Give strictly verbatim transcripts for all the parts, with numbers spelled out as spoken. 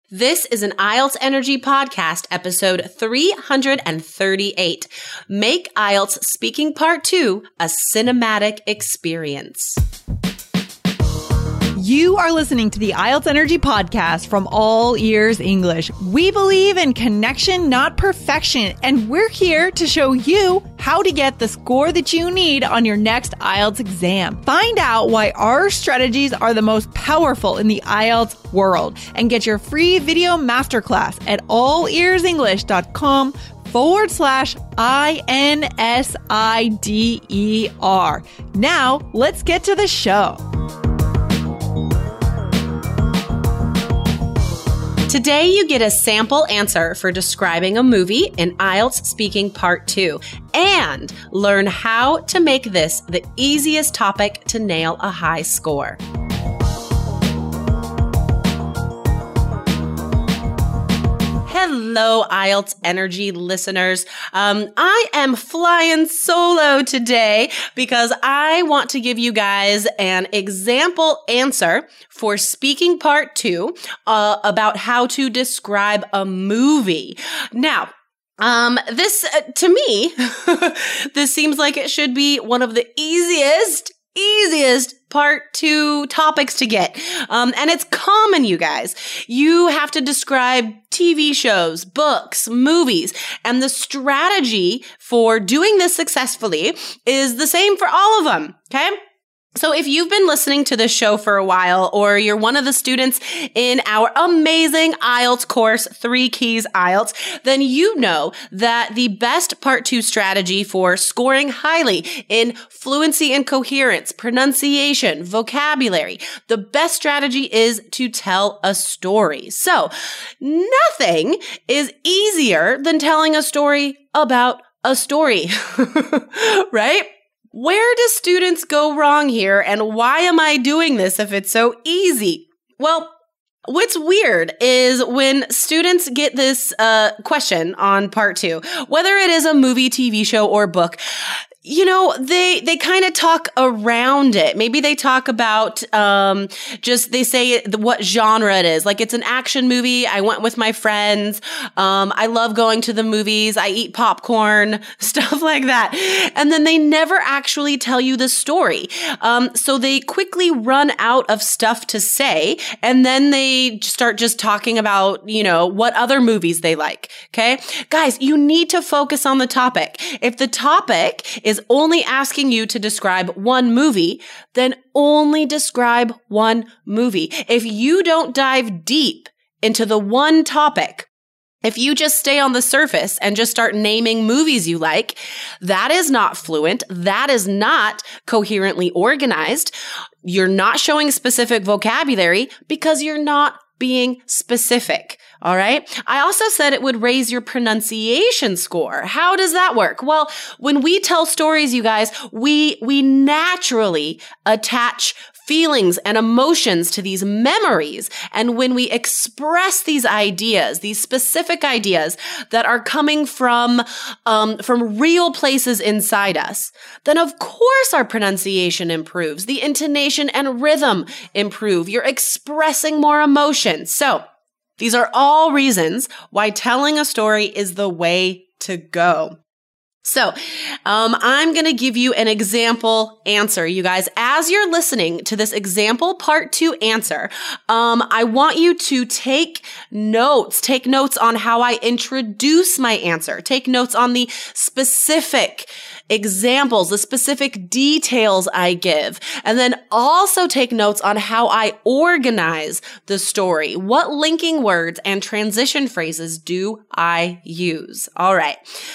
This is an I E L T S Energy Podcast, episode three hundred thirty-eight. Make I E L T S Speaking Part two a cinematic experience. You are listening to the I E L T S Energy Podcast from All Ears English. We believe in connection, not perfection, and we're here to show you how to get the score that you need on your next I E L T S exam. Find out why our strategies are the most powerful in the I E L T S world and get your free video masterclass at allearsenglish.com forward slash I N S I D E R. Now, let's get to the show. Today, you get a sample answer for describing a movie in I E L T S Speaking Part two and learn how to make this the easiest topic to nail a high score. Hello, I E L T S Energy listeners. Um, I am flying solo today because I want to give you guys an example answer for Speaking Part two uh, about how to describe a movie. Now, Um, this, uh, to me, this seems like it should be one of the easiest, easiest part two topics to get. Um, and it's common, you guys. You have to describe T V shows, books, movies, and the strategy for doing this successfully is the same for all of them. Okay? So if you've been listening to this show for a while, or you're one of the students in our amazing I E L T S course, Three Keys I E L T S, then you know that the best part two strategy for scoring highly in fluency and coherence, pronunciation, vocabulary, the best strategy is to tell a story. So nothing is easier than telling a story about a story, right? Where do students go wrong here, and why am I doing this if it's so easy? Well, what's weird is when students get this uh, question on part two, whether it is a movie, T V show, or book, you know, they, they kind of talk around it. Maybe they talk about, um, just, they say what genre it is. Like, it's an action movie. I went with my friends. Um, I love going to the movies. I eat popcorn, stuff like that. And then they never actually tell you the story. Um, so they quickly run out of stuff to say. And then they start just talking about, you know, what other movies they like. Okay. Guys, you need to focus on the topic. If the topic is is only asking you to describe one movie, then only describe one movie. If you don't dive deep into the one topic, if you just stay on the surface and just start naming movies you like, that is not fluent. That is not coherently organized. You're not showing specific vocabulary because you're not being specific. All right. I also said it would raise your pronunciation score. How does that work? Well, when we tell stories, you guys, we, we naturally attach feelings and emotions to these memories. And when we express these ideas, these specific ideas that are coming from, um, from real places inside us, then of course our pronunciation improves. The intonation and rhythm improve. You're expressing more emotion. So these are all reasons why telling a story is the way to go. So, um, I'm going to give you an example answer, you guys. As you're listening to this example part two answer, um, I want you to take notes. Take notes on how I introduce my answer. Take notes on the specific examples, the specific details I give, and then also take notes on how I organize the story. What linking words and transition phrases do I use? All right.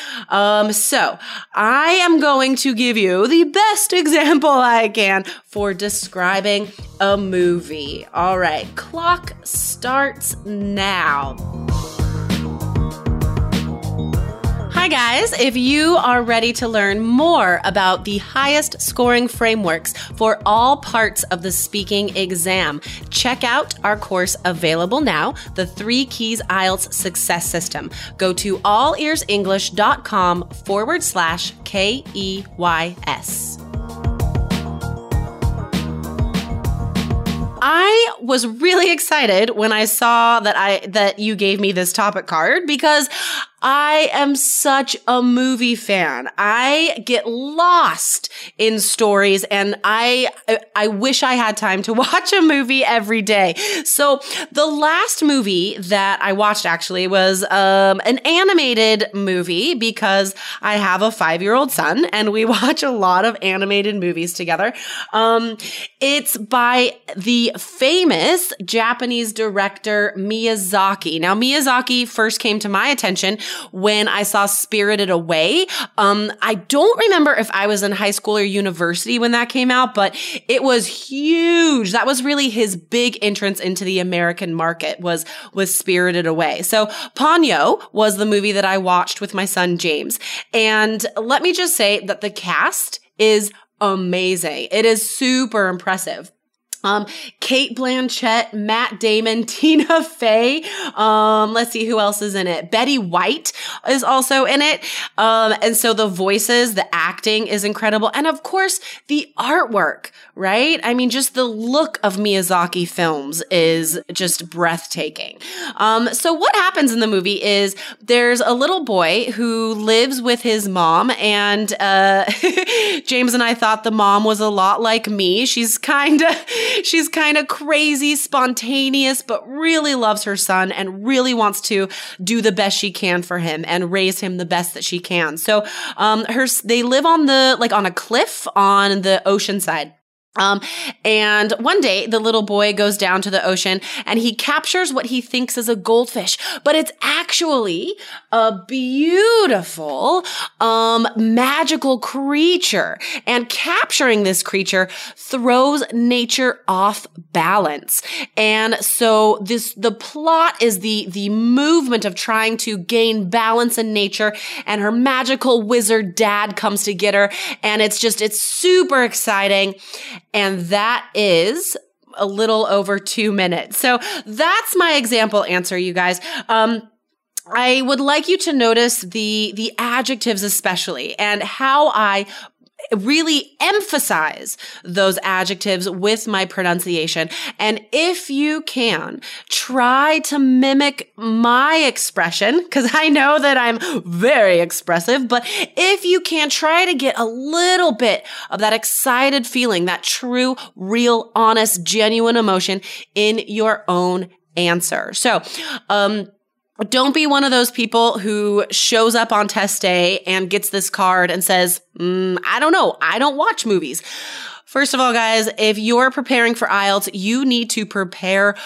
Um, so I am going to give you the best example I can for describing a movie. All right. Clock starts now. Hi guys, if you are ready to learn more about the highest scoring frameworks for all parts of the speaking exam, check out our course available now, the Three Keys I E L T S Success System. Go to allearsenglish.com forward slash K E Y S. I was really excited when I saw that I that you gave me this topic card because I am such a movie fan. I get lost in stories and I I wish I had time to watch a movie every day. So the last movie that I watched actually was um, an animated movie because I have a five-year-old son and we watch a lot of animated movies together. Um, it's by the famous Japanese director Miyazaki. Now, Miyazaki first came to my attention when I saw Spirited Away. Um, I don't remember if I was in high school or university when that came out, but it was huge. That was really his big entrance into the American market was, was Spirited Away. So Ponyo was the movie that I watched with my son, James. And let me just say that the cast is amazing. It is super impressive. Um, Cate Blanchett, Matt Damon, Tina Fey. Um, let's see who else is in it. Betty White is also in it. Um, and so the voices, the acting is incredible. And of course, the artwork, right? I mean, just the look of Miyazaki films is just breathtaking. Um, so what happens in the movie is there's a little boy who lives with his mom and, uh, James and I thought the mom was a lot like me. She's kind of, She's kind of crazy, spontaneous, but really loves her son and really wants to do the best she can for him and raise him the best that she can. So, um, her, they live on the, like on a cliff on the ocean side. Um, and one day the little boy goes down to the ocean and he captures what he thinks is a goldfish, but it's actually a beautiful, um, magical creature. And capturing this creature throws nature off balance. And so this, the plot is the, the movement of trying to gain balance in nature, and her magical wizard dad comes to get her. And it's just, it's super exciting. And that is a little over two minutes. So that's my example answer, you guys. Um, I would like you to notice the, the adjectives especially and how I really emphasize those adjectives with my pronunciation. And if you can, try to mimic my expression, because I know that I'm very expressive, but if you can, try to get a little bit of that excited feeling, that true, real, honest, genuine emotion in your own answer. So, um, don't be one of those people who shows up on test day and gets this card and says, mm, I don't know, I don't watch movies. First of all, guys, if you're preparing for I E L T S, you need to prepare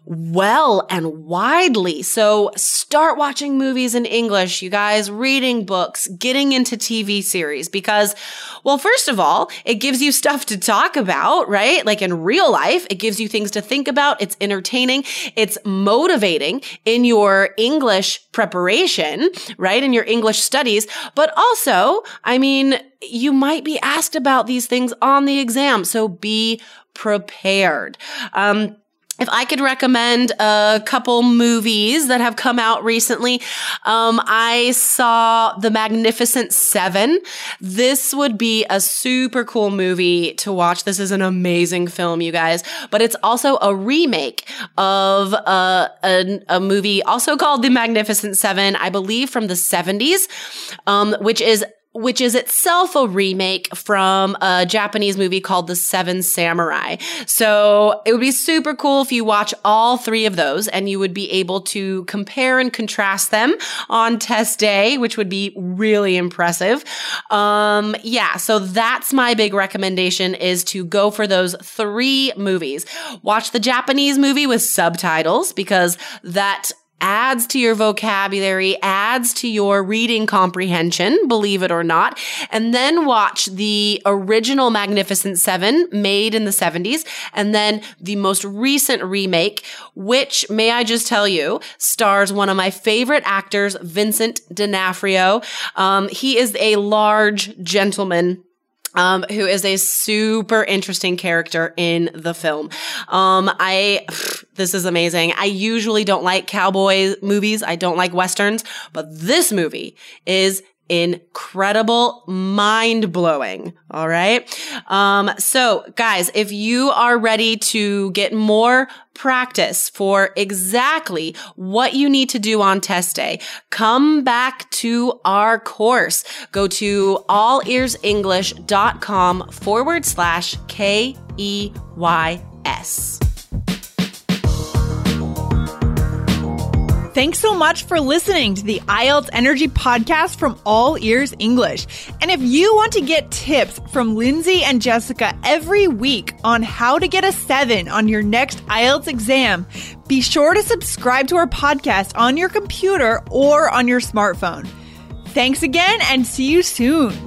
well and widely. So start watching movies in English, you guys, reading books, getting into T V series, because, well, first of all, it gives you stuff to talk about, right? Like in real life, it gives you things to think about. It's entertaining. It's motivating in your English preparation, right? In your English studies. But also, I mean, you might be asked about these things on the exam. So be prepared. Um, If I could recommend a couple movies that have come out recently, um, I saw The Magnificent Seven. This would be a super cool movie to watch. This is an amazing film, you guys. But it's also a remake of a, a, a movie also called The Magnificent Seven, I believe from the seventies, um, which is which is itself a remake from a Japanese movie called The Seven Samurai. So it would be super cool if you watch all three of those and you would be able to compare and contrast them on test day, which would be really impressive. Um, yeah, so that's my big recommendation, is to go for those three movies. Watch the Japanese movie with subtitles, because that adds to your vocabulary, adds to your reading comprehension, believe it or not. And then watch the original Magnificent Seven made in the seventies, and then the most recent remake, which, may I just tell you, stars one of my favorite actors, Vincent D'Onofrio. Um, he is a large gentleman Um, who is a super interesting character in the film. Um, I, pff, this is amazing. I usually don't like cowboy movies. I don't like Westerns, but this movie is incredible, mind-blowing. All right. Um, so guys, if you are ready to get more practice for exactly what you need to do on test day, come back to our course. Go to allearsenglish.com forward slash K E Y S. Thanks so much for listening to the I E L T S Energy Podcast from All Ears English. And if you want to get tips from Lindsay and Jessica every week on how to get a seven on your next I E L T S exam, be sure to subscribe to our podcast on your computer or on your smartphone. Thanks again and see you soon.